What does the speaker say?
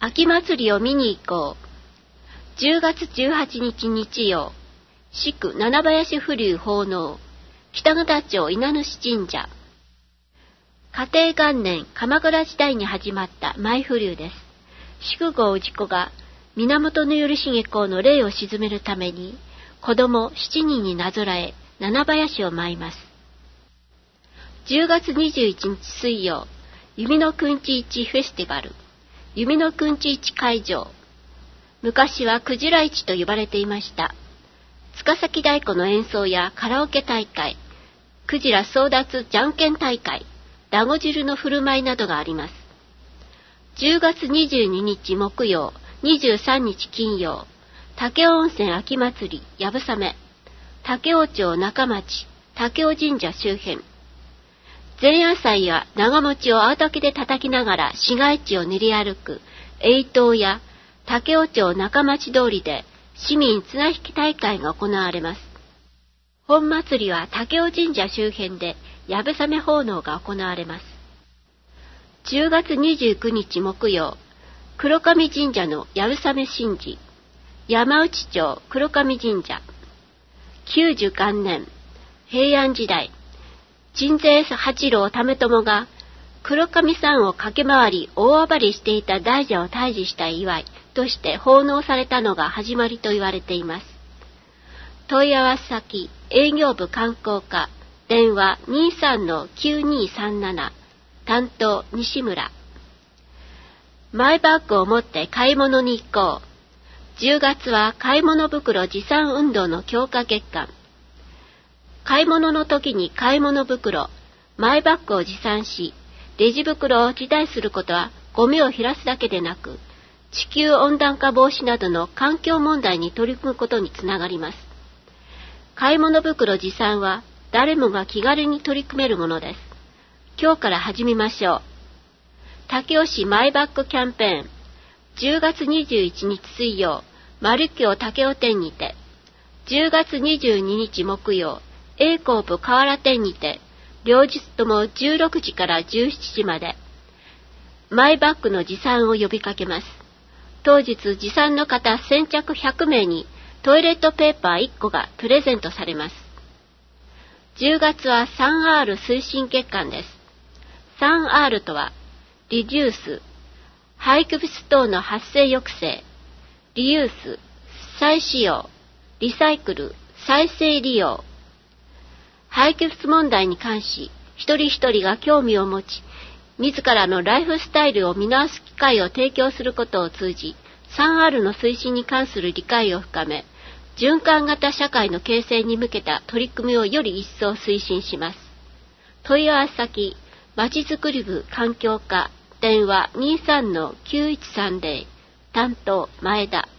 秋祭りを見に行こう。10月18日日曜、祝七林風流奉納、北方町稲主神社。嘉定元年鎌倉時代に始まった舞風流です。祝号氏子が源頼重公の霊を鎮めるために子供7人になぞらえ七林を舞います。10月21日水曜、弓のくんち市フェスティバル、弓のくんち市会場。昔はくじら市と呼ばれていました。塚崎太鼓の演奏やカラオケ大会、くじら争奪じゃんけん大会、だご汁の振る舞いなどがあります。10月22日木曜、23日金曜、武雄温泉秋祭りやぶさめ、武雄町中町、武雄神社周辺。前夜祭や長餅を青竹で叩きながら市街地を練り歩く栄東や武雄町中町通りで市民綱引き大会が行われます。本祭りは武雄神社周辺でやぶさめ奉納が行われます。10月29日木曜、黒神神社のやぶさめ神事、山内町黒神神社。90元年、平安時代、鎮西八郎為朝が黒神山を駆け回り大暴れしていた大蛇を退治した祝いとして奉納されたのが始まりと言われています。問い合わせ先、営業部観光課、電話 23-9237、担当西村。マイバッグを持って買い物に行こう。10月は買い物袋持参運動の強化月間。買い物の時に買い物袋、マイバッグを持参し、レジ袋を辞退することはゴミを減らすだけでなく、地球温暖化防止などの環境問題に取り組むことにつながります。買い物袋持参は誰もが気軽に取り組めるものです。今日から始めましょう。武雄市マイバッグキャンペーン。10月21日水曜、丸京武雄店にて。10月22日木曜、Aコープ河原店にて、両日とも16時から17時まで、マイバッグの持参を呼びかけます。当日持参の方先着100名にトイレットペーパー1個がプレゼントされます。10月は 3R 推進月間です。3R とは、リデュース、廃棄物等の発生抑制、リユース、再使用、リサイクル、再生利用。廃棄物問題に関し、一人一人が興味を持ち、自らのライフスタイルを見直す機会を提供することを通じ、3R の推進に関する理解を深め、循環型社会の形成に向けた取り組みをより一層推進します。問い合わせ先、まちづくり部環境課、電話 23-9130、担当前田。